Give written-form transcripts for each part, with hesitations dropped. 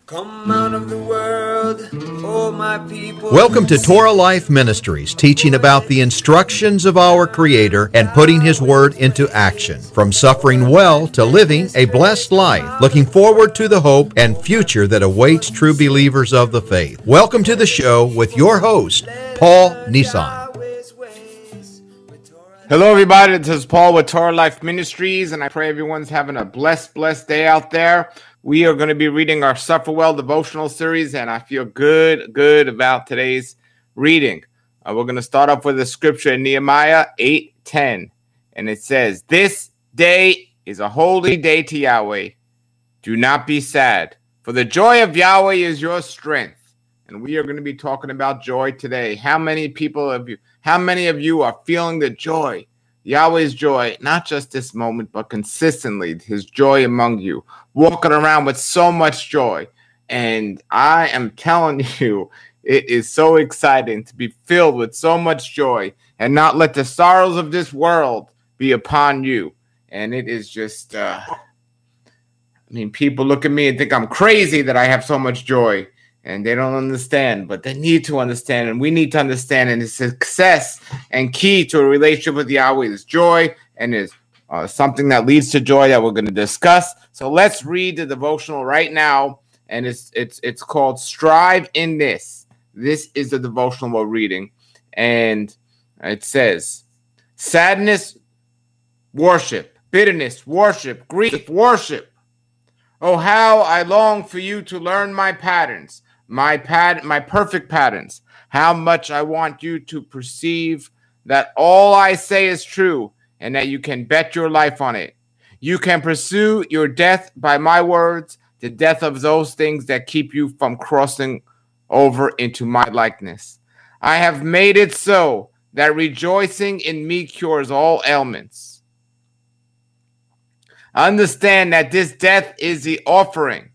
Come out of the world, oh my people. Welcome to Torah Life Ministries, teaching about the instructions of our Creator and putting His Word into action. From suffering well to living a blessed life, looking forward to the hope and future that awaits true believers of the faith. Welcome to the show with your host, Paul Nissan. Hello, everybody. This is Paul with Torah Life Ministries, and I pray everyone's having a blessed day out there. We are going to be reading our Suffer Well devotional series, and I feel good about today's reading. We're going to start off with a scripture in Nehemiah 8:10, and it says, "This day is a holy day to Yahweh. Do not be sad, for the joy of Yahweh is your strength." And we are going to be talking about joy today. How many of you are feeling the joy, Yahweh's joy, not just this moment, but consistently, His joy among you, walking around with so much joy? And I am telling you, it is so exciting to be filled with so much joy and not let the sorrows of this world be upon you. And it is just, people look at me and think I'm crazy that I have so much joy. And they don't understand, but they need to understand, and we need to understand. And the success and key to a relationship with Yahweh is joy, and is something that leads to joy that we're going to discuss. So let's read the devotional right now, and it's called "Strive in This." This is the devotional we're reading, and it says, "Sadness, worship; bitterness, worship; grief, worship. Oh, how I long for you to learn my patterns. My perfect patterns. How much I want you to perceive that all I say is true and that you can bet your life on it. You can pursue your death by my words, the death of those things that keep you from crossing over into my likeness. I have made it so that rejoicing in me cures all ailments. Understand that this death is the offering.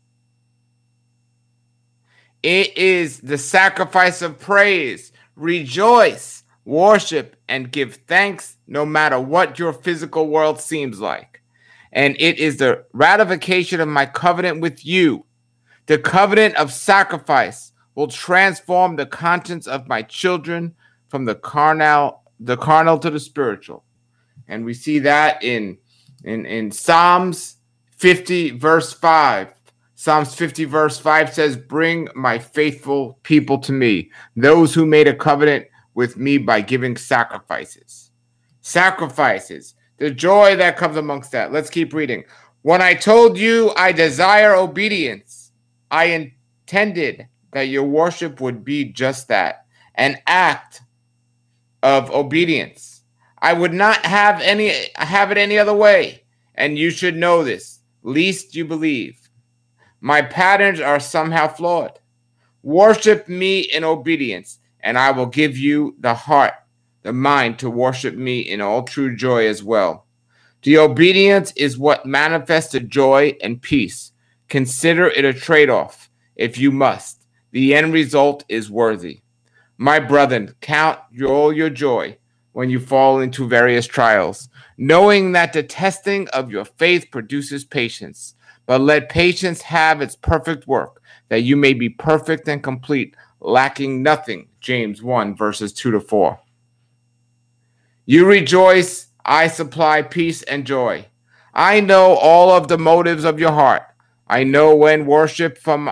It is the sacrifice of praise. Rejoice, worship, and give thanks no matter what your physical world seems like. And it is the ratification of my covenant with you. The covenant of sacrifice will transform the conscience of my children from the carnal to the spiritual." And we see that in Psalms 50, verse 5. Psalms 50, verse 5 says, "Bring my faithful people to me, those who made a covenant with me by giving sacrifices." Sacrifices, the joy that comes amongst that. Let's keep reading. "When I told you I desire obedience, I intended that your worship would be just that, an act of obedience. I would not have it any other way, and you should know this, lest you believe. My patterns are somehow flawed. Worship me in obedience, and I will give you the heart, the mind to worship me in all true joy as well. The obedience is what manifests the joy and peace. Consider it a trade-off, if you must. The end result is worthy. My brethren, count all your joy when you fall into various trials, knowing that the testing of your faith produces patience. But let patience have its perfect work, that you may be perfect and complete, lacking nothing." James 1, verses 2-4. "You rejoice, I supply peace and joy. I know all of the motives of your heart. I know when worship from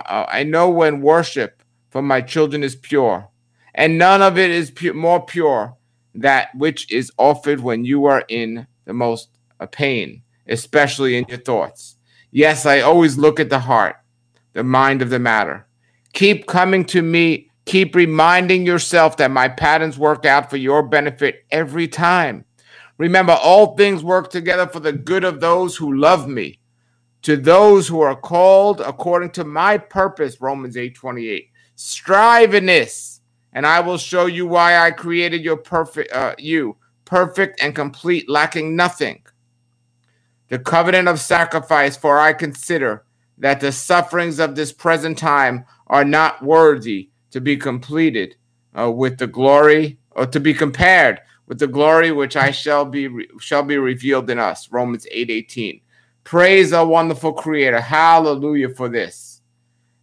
my children is pure, and none of it is more pure that which is offered when you are in the most pain, especially in your thoughts. Yes, I always look at the heart, the mind of the matter. Keep coming to me. Keep reminding yourself that my patterns work out for your benefit every time. Remember, all things work together for the good of those who love me, to those who are called according to my purpose." Romans 8:28. "Strive in this, and I will show you why I created you perfect and complete, lacking nothing. The covenant of sacrifice, for I consider that the sufferings of this present time are not worthy to be completed with the glory, or to be compared with the glory which I shall be revealed in us." Romans 8:18. Praise our wonderful Creator. Hallelujah for this.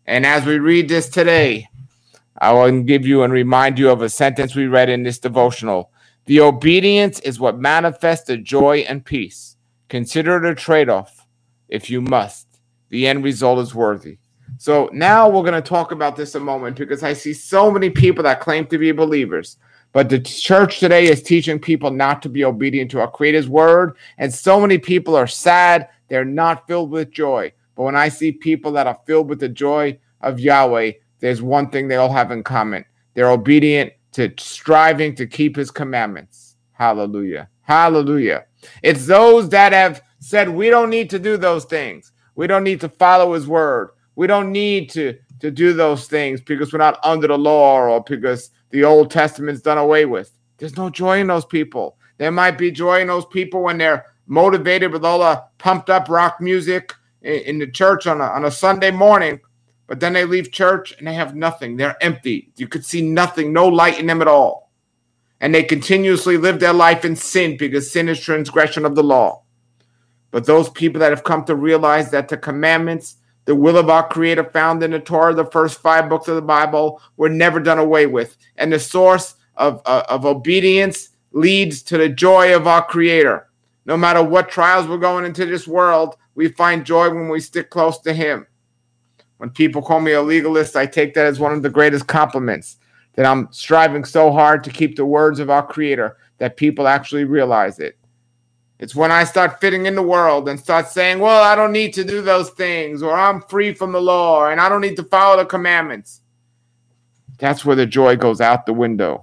And as we read this today, I will give you and remind you of a sentence we read in this devotional. The obedience is what manifests the joy and peace. Consider it a trade-off if you must. The end result is worthy. So now we're going to talk about this a moment, because I see so many people that claim to be believers, but the church today is teaching people not to be obedient to our Creator's word, and so many people are sad. They're not filled with joy. But when I see people that are filled with the joy of Yahweh, there's one thing they all have in common. They're obedient to striving to keep his commandments. Hallelujah. Hallelujah. It's those that have said, we don't need to do those things. We don't need to follow his word. We don't need to do those things because we're not under the law or because the Old Testament's done away with. There's no joy in those people. There might be joy in those people when they're motivated with all the pumped up rock music in the church on a Sunday morning. But then they leave church and they have nothing. They're empty. You could see nothing, no light in them at all. And they continuously live their life in sin because sin is transgression of the law. But those people that have come to realize that the commandments, the will of our Creator found in the Torah, the first 5 books of the Bible, were never done away with. And the source of obedience leads to the joy of our Creator. No matter what trials we're going into this world, we find joy when we stick close to him. When people call me a legalist, I take that as one of the greatest compliments, that I'm striving so hard to keep the words of our Creator that people actually realize it. It's when I start fitting in the world and start saying, well, I don't need to do those things, or I'm free from the law and I don't need to follow the commandments. That's where the joy goes out the window.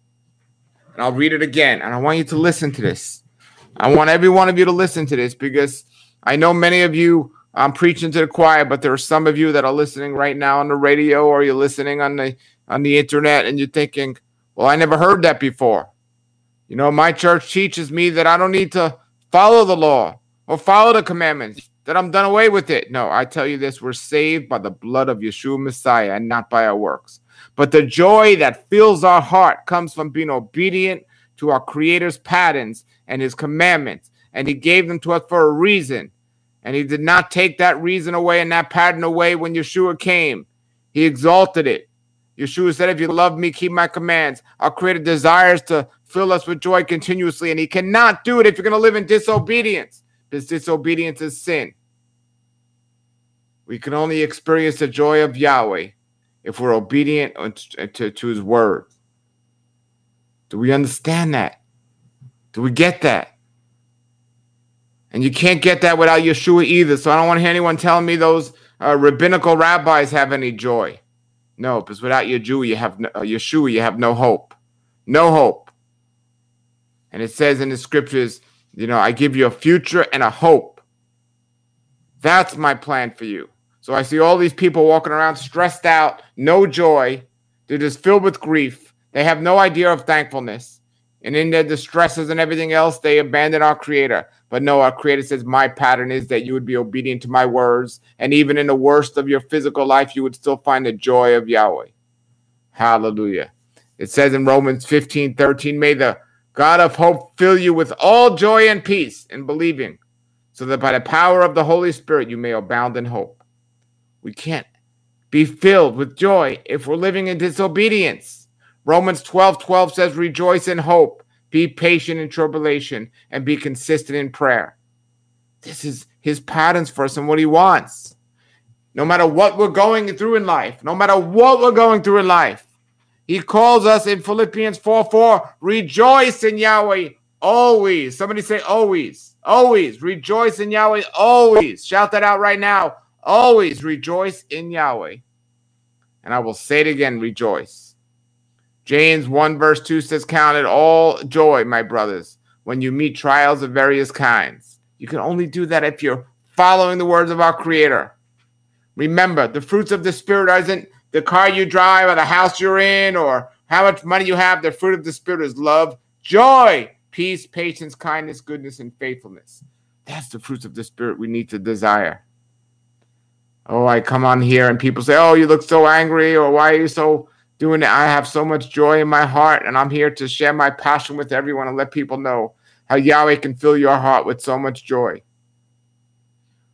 And I'll read it again, and I want you to listen to this. I want every one of you to listen to this, because I know many of you, I'm preaching to the choir, but there are some of you that are listening right now on the radio, or you're listening on the internet, and you're thinking, well, I never heard that before. You know, my church teaches me that I don't need to follow the law or follow the commandments, that I'm done away with it. No, I tell you this, we're saved by the blood of Yeshua Messiah and not by our works. But the joy that fills our heart comes from being obedient to our Creator's patterns and his commandments. And he gave them to us for a reason. And he did not take that reason away and that pattern away when Yeshua came. He exalted it. Yeshua said, if you love me, keep my commands. Our Creator desires to fill us with joy continuously, and he cannot do it if you're going to live in disobedience, because disobedience is sin. We can only experience the joy of Yahweh if we're obedient to his word. Do we understand that? Do we get that? And you can't get that without Yeshua either. So I don't want to hear anyone telling me those rabbinical rabbis have any joy. No, because without Yeshua, you have no hope. No hope. And it says in the scriptures, you know, I give you a future and a hope. That's my plan for you. So I see all these people walking around stressed out, no joy. They're just filled with grief. They have no idea of thankfulness. And in their distresses and everything else, they abandon our Creator. But no, our Creator says, my pattern is that you would be obedient to my words. And even in the worst of your physical life, you would still find the joy of Yahweh. Hallelujah. It says in Romans 15:13, may the God of hope fill you with all joy and peace in believing, so that by the power of the Holy Spirit you may abound in hope. We can't be filled with joy if we're living in disobedience. Romans 12:12 says, rejoice in hope, be patient in tribulation, and be consistent in prayer. This is his patterns for us and what he wants. No matter what we're going through in life, he calls us in Philippians 4:4, rejoice in Yahweh always. Somebody say always. Always. Rejoice in Yahweh always. Shout that out right now. Always rejoice in Yahweh. And I will say it again, rejoice. James 1:2 says, count it all joy, my brothers, when you meet trials of various kinds. You can only do that if you're following the words of our Creator. Remember, the fruits of the Spirit isn't the car you drive or the house you're in or how much money you have. The fruit of the Spirit is love, joy, peace, patience, kindness, goodness, and faithfulness. That's the fruits of the Spirit we need to desire. Oh, I come on here and people say, oh, you look so angry, or why are you so doing it? I have so much joy in my heart, and I'm here to share my passion with everyone and let people know how Yahweh can fill your heart with so much joy.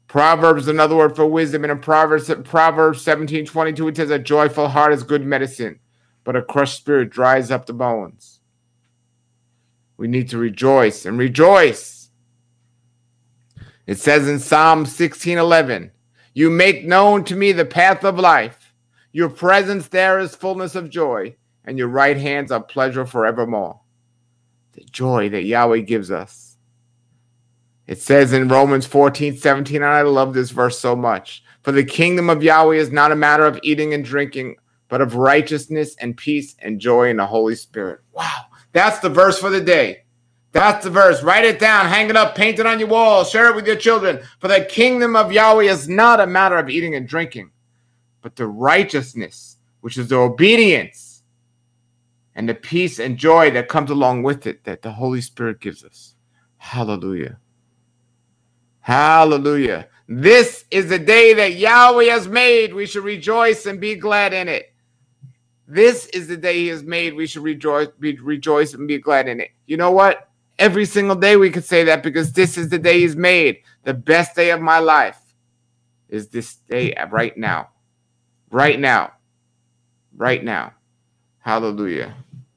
Proverbs, another word for wisdom, and in Proverbs 17:22, it says, a joyful heart is good medicine, but a crushed spirit dries up the bones. We need to rejoice and rejoice. It says in Psalm 16:11, you make known to me the path of life. Your presence there is fullness of joy, and your right hands are pleasure forevermore. The joy that Yahweh gives us. It says in Romans 14:17, and I love this verse so much, for the kingdom of Yahweh is not a matter of eating and drinking, but of righteousness and peace and joy in the Holy Spirit. Wow, that's the verse for the day. That's the verse. Write it down, hang it up, paint it on your wall, share it with your children. For the kingdom of Yahweh is not a matter of eating and drinking, but the righteousness, which is the obedience, and the peace and joy that comes along with it, that the Holy Spirit gives us. Hallelujah. Hallelujah. This is the day that Yahweh has made. We should rejoice and be glad in it. This is the day he has made. We should rejoice and be glad in it. You know what? Every single day we could say that, because this is the day he's made. The best day of my life is this day right now. Right now. Right now. Hallelujah.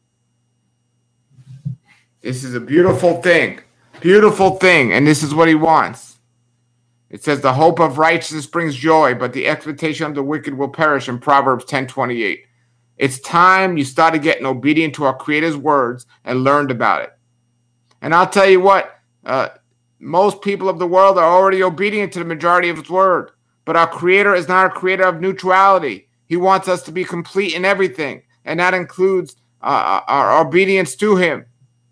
This is a beautiful thing. Beautiful thing. And this is what he wants. It says the hope of righteousness brings joy, but the expectation of the wicked will perish, in Proverbs 10:28. It's time you started getting obedient to our Creator's words and learned about it. And I'll tell you what, most people of the world are already obedient to the majority of his word. But our Creator is not a creator of neutrality. He wants us to be complete in everything. And that includes our obedience to him.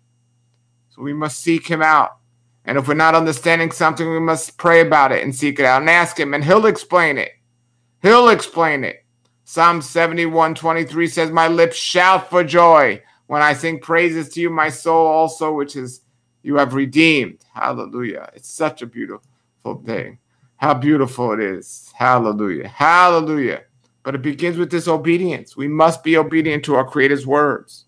So we must seek him out. And if we're not understanding something, we must pray about it and seek it out and ask him. And he'll explain it. He'll explain it. Psalm 71:23 says, my lips shout for joy when I sing praises to you, my soul also, which is you have redeemed. Hallelujah. It's such a beautiful thing. How beautiful it is. Hallelujah. Hallelujah. But it begins with this obedience. We must be obedient to our Creator's words.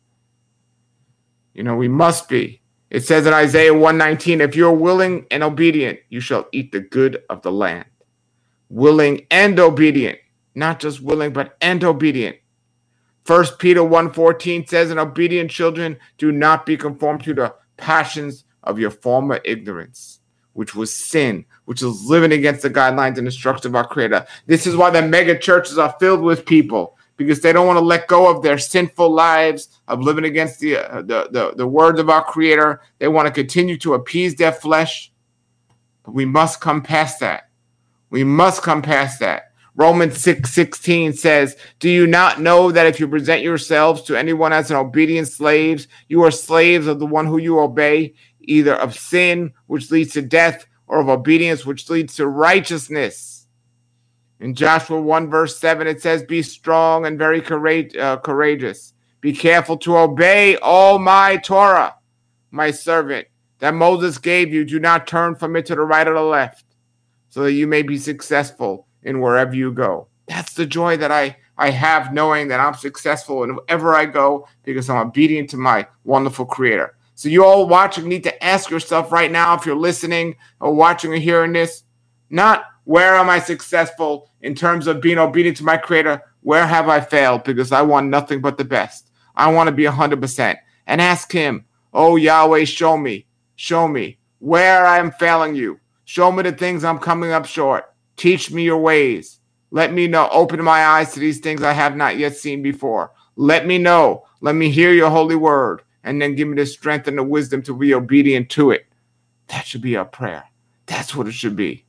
You know, we must be. It says in Isaiah 1:19, if you're willing and obedient, you shall eat the good of the land. Willing and obedient. Not just willing, but and obedient. 1 Peter 1:14 says, and obedient children, do not be conformed to the passions of your former ignorance, which was sin, which is living against the guidelines and instructions of our Creator. This is why the mega churches are filled with people, because they don't want to let go of their sinful lives of living against the words of our Creator. They want to continue to appease their flesh. But we must come past that. We must come past that. Romans 6:16 says, do you not know that if you present yourselves to anyone as an obedient slaves, you are slaves of the one who you obey, either of sin, which leads to death, or of obedience, which leads to righteousness? In Joshua 1:7, it says, be strong and very courageous. Be careful to obey all my Torah, my servant, that Moses gave you. Do not turn from it to the right or the left, so that you may be successful in wherever you go. That's the joy that I have, knowing that I'm successful in wherever I go, because I'm obedient to my wonderful Creator. So you all watching need to ask yourself right now, if you're listening or watching or hearing this, not where am I successful in terms of being obedient to my Creator, where have I failed, because I want nothing but the best. I want to be 100%. And ask him, oh Yahweh, show me where I am failing you. Show me the things I'm coming up short. Teach me your ways. Let me know. Open my eyes to these things I have not yet seen before. Let me know. Let me hear your holy word. And then give me the strength and the wisdom to be obedient to it. That should be our prayer. That's what it should be.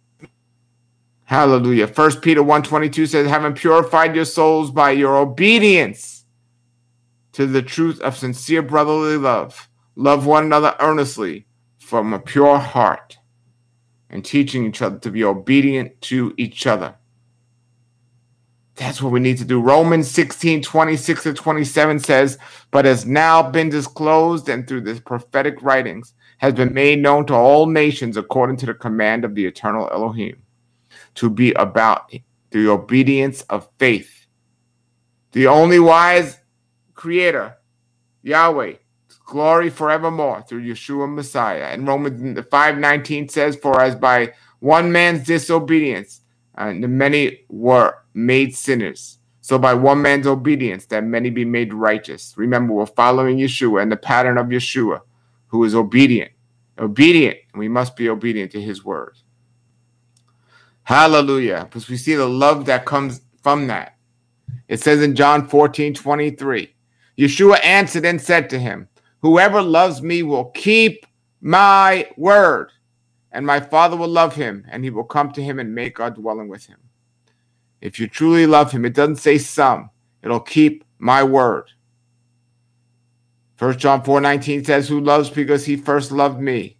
Hallelujah. 1 Peter 1:22 says, having purified your souls by your obedience to the truth of sincere brotherly love, love one another earnestly from a pure heart, and teaching each other to be obedient to each other. That's what we need to do. Romans 16:26-27 says, but has now been disclosed and through the prophetic writings has been made known to all nations according to the command of the eternal Elohim, to be about the obedience of faith. The only wise Creator, Yahweh, glory forevermore through Yeshua Messiah. And Romans 5:19 says, for as by one man's disobedience, the many were made sinners, so by one man's obedience that many be made righteous. Remember, we're following Yeshua and the pattern of Yeshua, who is obedient. Obedient, and we must be obedient to his word. Hallelujah. Because we see the love that comes from that. It says in John 14:23, Yeshua answered and said to him, whoever loves me will keep my word, and my Father will love him, and he will come to him and make our dwelling with him. If you truly love him, it doesn't say some, it'll keep my word. 1 John 4:19 says, who loves because he first loved me.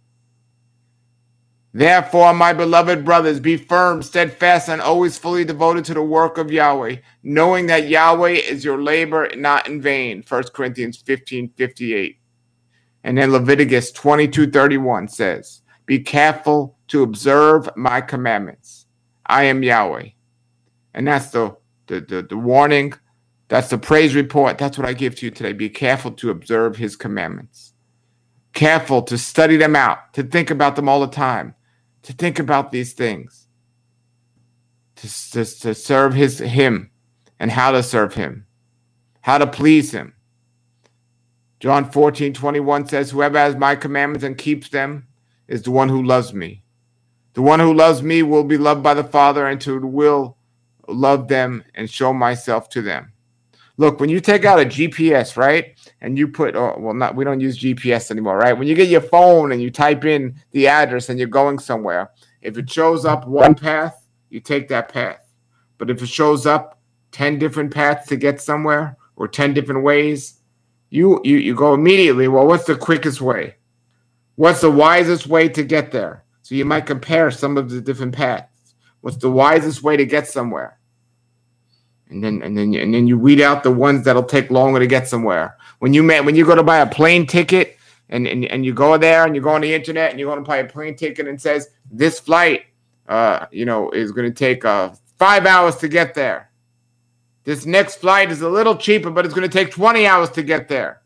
Therefore, my beloved brothers, be firm, steadfast, and always fully devoted to the work of Yahweh, knowing that Yahweh is your labor not in vain. 1 Corinthians 15:58. And then Leviticus 22:31 says, be careful to observe my commandments. I am Yahweh. And that's the warning. That's the praise report. That's what I give to you today. Be careful to observe his commandments. Careful to study them out, to think about them all the time, to think about these things, to serve him and how to serve him, how to please him. John 14:21 says, whoever has my commandments and keeps them is the one who loves me. The one who loves me will be loved by the Father, and will love them and show myself to them. Look, when you take out a GPS, right, and you put, we don't use GPS anymore, right? When you get your phone and you type in the address and you're going somewhere, if it shows up one path, you take that path. But if it shows up 10 different paths to get somewhere, or 10 different ways, you go immediately, well, what's the quickest way? What's the wisest way to get there? So you might compare some of the different paths. What's the wisest way to get somewhere? And then you weed out the ones that'll take longer to get somewhere. When you go to buy a plane ticket and you go there and you go on the internet and you're going to buy a plane ticket and it says this flight is going to take 5 hours to get there. This next flight is a little cheaper, but it's going to take 20 hours to get there.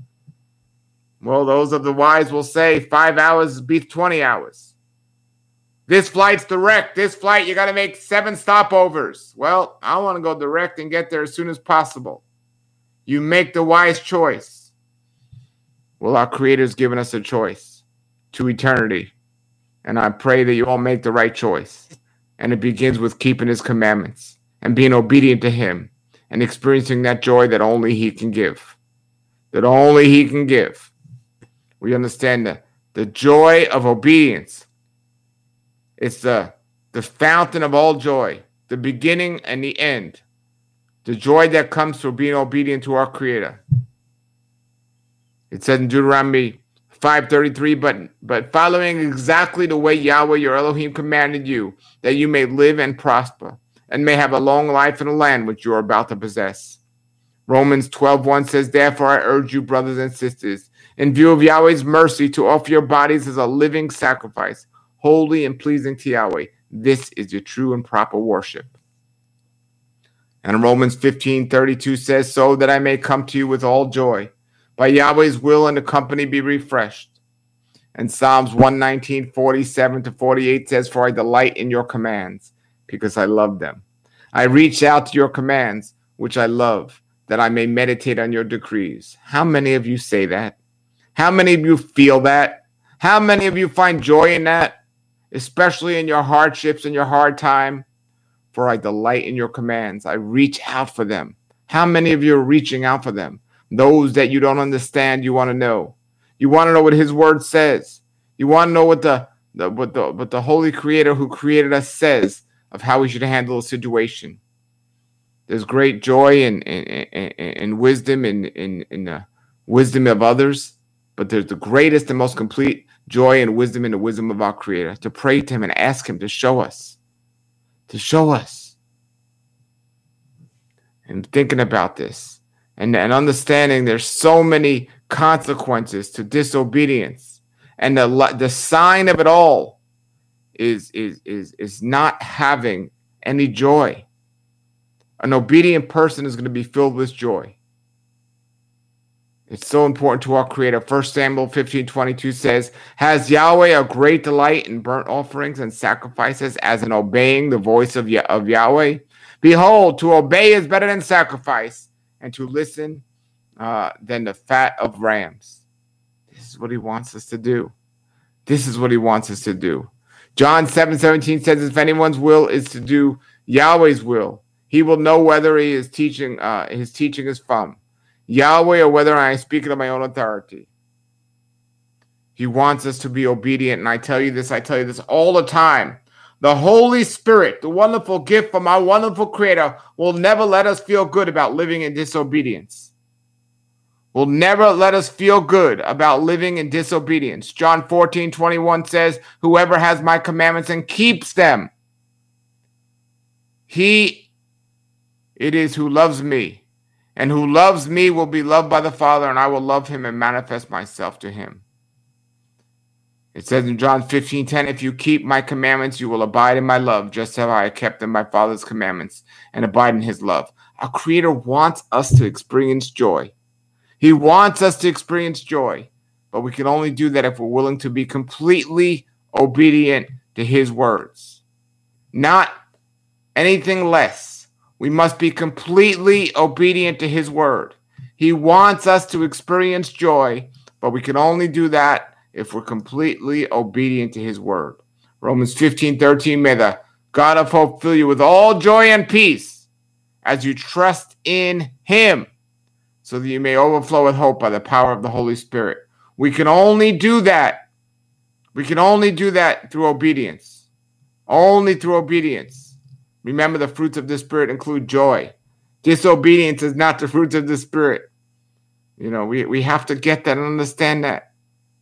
Well, those of the wise will say 5 hours beats 20 hours. This flight's direct. This flight, you got to make 7 stopovers. Well, I want to go direct and get there as soon as possible. You make the wise choice. Well, our Creator's given us a choice to eternity. And I pray that you all make the right choice. And it begins with keeping his commandments and being obedient to him and experiencing that joy that only he can give. That only he can give. We understand that the joy of obedience. It's the fountain of all joy, the beginning and the end. The joy that comes through being obedient to our Creator. It says in Deuteronomy 5:33, but following exactly the way Yahweh your Elohim commanded you, that you may live and prosper, and may have a long life in the land which you are about to possess. Romans 12:1 says, therefore I urge you, brothers and sisters, in view of Yahweh's mercy, to offer your bodies as a living sacrifice, holy and pleasing to Yahweh. This is your true and proper worship. And Romans 15:32 says, so that I may come to you with all joy, by Yahweh's will, and the company be refreshed. And Psalms 119:47-48 says, for I delight in your commands, because I love them. I reach out to your commands, which I love, that I may meditate on your decrees. How many of you say that? How many of you feel that? How many of you find joy in that? Especially in your hardships and your hard time. For I delight in your commands. I reach out for them. How many of you are reaching out for them? Those that you don't understand, you want to know. You want to know what his word says. You want to know what the Holy Creator who created us says of how we should handle a situation. There's great joy in wisdom in the wisdom of others, but there's the greatest and most complete joy and wisdom in the wisdom of our Creator. To pray to him and ask him to show us. To show us. And thinking about this. And understanding there's so many consequences to disobedience. And the sign of it all is not having any joy. An obedient person is going to be filled with joy. It's so important to our Creator. 1 Samuel 15:22 says, has Yahweh a great delight in burnt offerings and sacrifices as in obeying the voice of Yahweh? Behold, to obey is better than sacrifice, and to listen than the fat of rams. This is what he wants us to do. This is what he wants us to do. John 7:17 says, if anyone's will is to do Yahweh's will, he will know whether his teaching is from Yahweh or whether I am speaking of my own authority. He wants us to be obedient, and I tell you this all the time. The Holy Spirit, the wonderful gift from our wonderful Creator, will never let us feel good about living in disobedience. Will never let us feel good about living in disobedience. John 14:21 says, whoever has my commandments and keeps them, it is who loves me. And who loves me will be loved by the Father, and I will love him and manifest myself to him. It says in John 15:10, if you keep my commandments, you will abide in my love, just as I have kept in my Father's commandments and abide in his love. Our Creator wants us to experience joy. He wants us to experience joy, but we can only do that if we're willing to be completely obedient to his words. Not anything less. We must be completely obedient to his word. He wants us to experience joy, but we can only do that if we're completely obedient to his word. Romans 15:13, may the God of hope fill you with all joy and peace as you trust in him, so that you may overflow with hope by the power of the Holy Spirit. We can only do that. We can only do that through obedience. Only through obedience. Remember, the fruits of the Spirit include joy. Disobedience is not the fruits of the Spirit. We have to get that and understand that.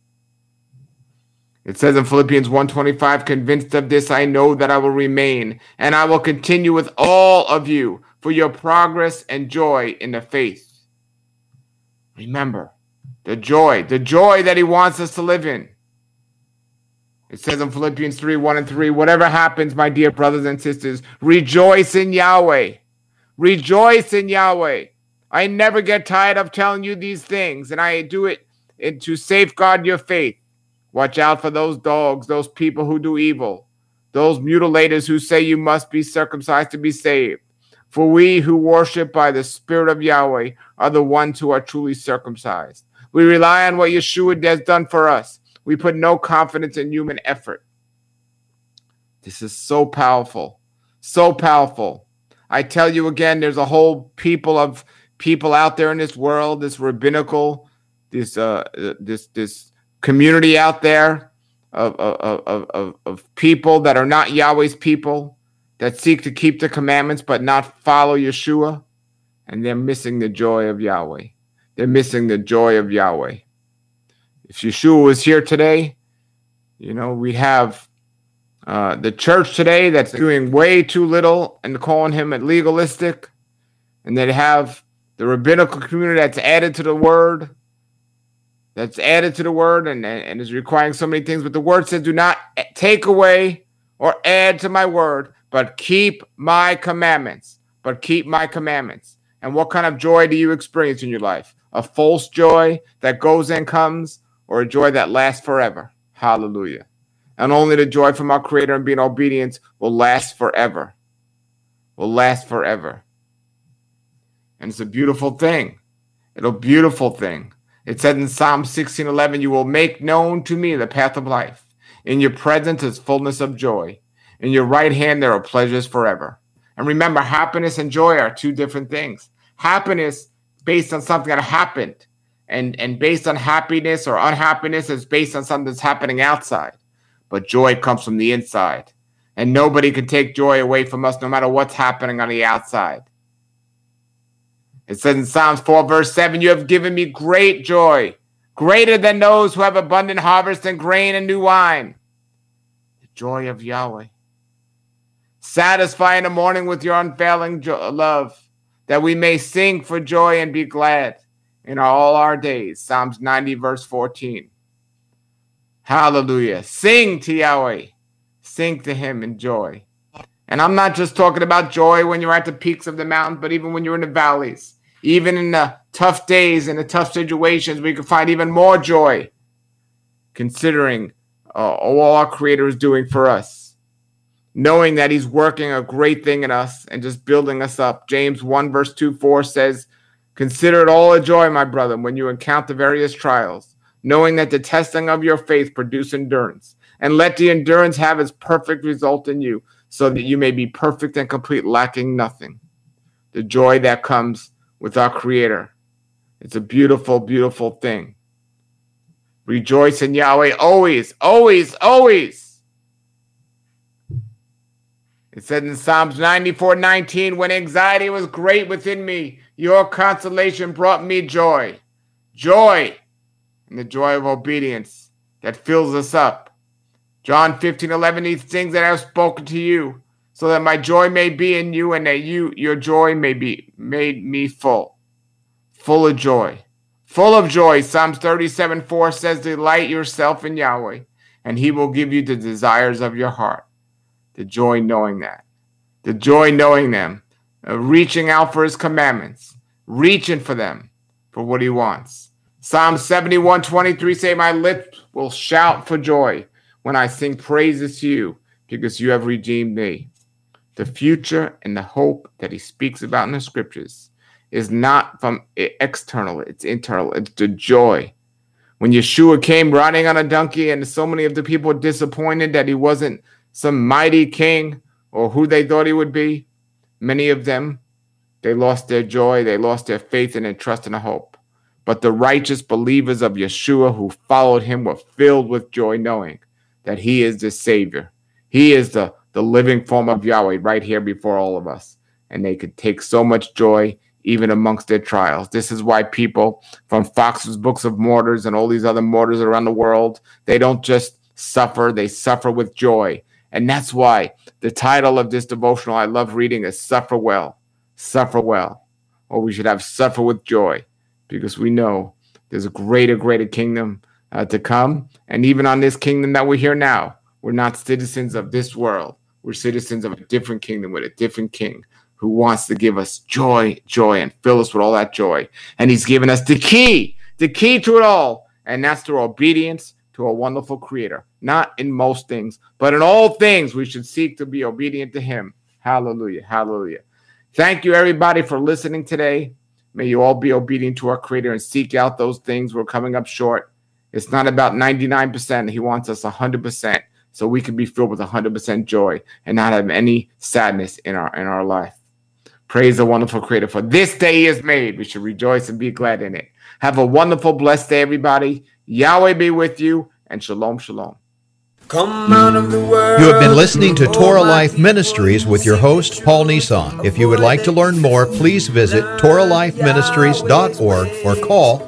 It says in Philippians 1:25, convinced of this, I know that I will remain, and I will continue with all of you for your progress and joy in the faith. Remember, the joy that he wants us to live in. It says in Philippians 3:1-3, whatever happens, my dear brothers and sisters, rejoice in Yahweh. Rejoice in Yahweh. I never get tired of telling you these things, and I do it to safeguard your faith. Watch out for those dogs, those people who do evil, those mutilators who say you must be circumcised to be saved. For we who worship by the Spirit of Yahweh are the ones who are truly circumcised. We rely on what Yeshua has done for us. We put no confidence in human effort. This is so powerful. So powerful. I tell you again, there's a whole people out there in this world, this rabbinical, this community out there of people that are not Yahweh's people, that seek to keep the commandments but not follow Yeshua, and they're missing the joy of Yahweh. They're missing the joy of Yahweh. If Yeshua was here today, we have the church today that's doing way too little and calling him a legalistic, and they have the rabbinical community that's added to the word, and is requiring so many things. But the word says, do not take away or add to my word, but keep my commandments. And what kind of joy do you experience in your life? A false joy that goes and comes, or a joy that lasts forever? Hallelujah. And only the joy from our Creator and being obedient will last forever. And it's a beautiful thing. It said in Psalm 16:11, you will make known to me the path of life. In your presence is fullness of joy. In your right hand there are pleasures forever. And remember, happiness and joy are two different things. Happiness based on something that happened. And based on happiness or unhappiness is based on something that's happening outside. But joy comes from the inside. And nobody can take joy away from us no matter what's happening on the outside. It says in Psalms 4:7, you have given me great joy, greater than those who have abundant harvest and grain and new wine. The joy of Yahweh. Satisfy in the morning with your unfailing love, that we may sing for joy and be glad in all our days. Psalms 90:14. Hallelujah. Sing to Yahweh. Sing to him in joy. And I'm not just talking about joy when you're at the peaks of the mountains, but even when you're in the valleys. Even in the tough days and the tough situations, we can find even more joy considering all our Creator is doing for us. Knowing that He's working a great thing in us and just building us up. James 1 verse 2-4 says, "Consider it all a joy, my brother, when you encounter various trials, knowing that the testing of your faith produces endurance. And let the endurance have its perfect result in you, so that you may be perfect and complete, lacking nothing." The joy that comes with our Creator. It's a beautiful, beautiful thing. Rejoice in Yahweh always, always, always. It said in Psalms 94:19, "When anxiety was great within me, your consolation brought me joy." Joy, and the joy of obedience that fills us up. John 15:11, "These things that I have spoken to you, so that my joy may be in you, and that your joy may be made me full." Full of joy. Full of joy. Psalms 37:4 says, "Delight yourself in Yahweh, and He will give you the desires of your heart." The joy knowing that. The joy knowing them. Reaching out for His commandments. Reaching for them, for what He wants. Psalm 71:23 say, "My lips will shout for joy when I sing praises to you, because you have redeemed me." The future and the hope that He speaks about in the scriptures is not from external, it's internal. It's the joy. When Yeshua came riding on a donkey, and so many of the people were disappointed that He wasn't some mighty king or who they thought He would be, many of them, they lost their joy, they lost their faith and their trust and hope. But the righteous believers of Yeshua who followed Him were filled with joy, knowing that He is the Savior. He is the living form of Yahweh right here before all of us. And they could take so much joy even amongst their trials. This is why people from Fox's Books of Martyrs and all these other martyrs around the world, they don't just suffer, they suffer with joy. And that's why the title of this devotional I love reading is Suffer Well. Suffer well. Or we should have Suffer with Joy, because we know there's a greater kingdom to come. And even on this kingdom that we're here now, we're not citizens of this world. We're citizens of a different kingdom with a different king who wants to give us joy, and fill us with all that joy. And He's given us the key to it all. And that's through obedience to a wonderful Creator. Not in most things, but in all things we should seek to be obedient to Him. Hallelujah, hallelujah. Thank you, everybody, for listening today. May you all be obedient to our Creator and seek out those things we're coming up short. It's not about 99%. He wants us 100%, so we can be filled with 100% joy and not have any sadness in our life. Praise the wonderful Creator, for this day He has made. We should rejoice and be glad in it. Have a wonderful, blessed day, everybody. Yahweh be with you, and shalom, shalom. Come out of the world. You have been listening to Torah Life Ministries with your host, Paul Nissan. If you would like to learn more, please visit TorahLifeMinistries.org or call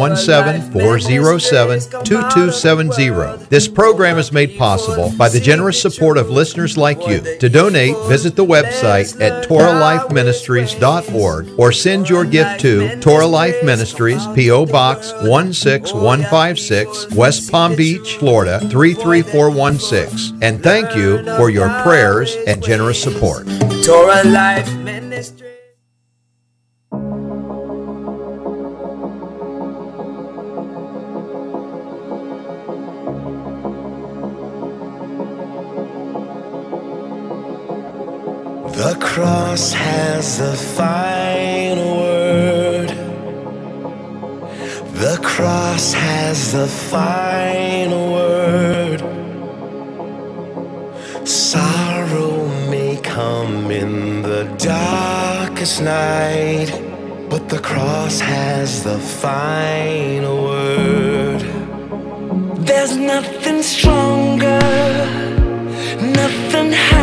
917-407-2270. This program is made possible by the generous support of listeners like you. To donate, visit the website at TorahLifeMinistries.org or send your gift to Torah Life Ministries, P.O. Box 16156, West Palm Beach, Florida 33416. And thank you for your prayers and generous support. Torah Life Ministry. The cross has the final word. The cross has the final word. Sorrow may come in the darkest night, but the cross has the final word. There's nothing stronger, nothing higher.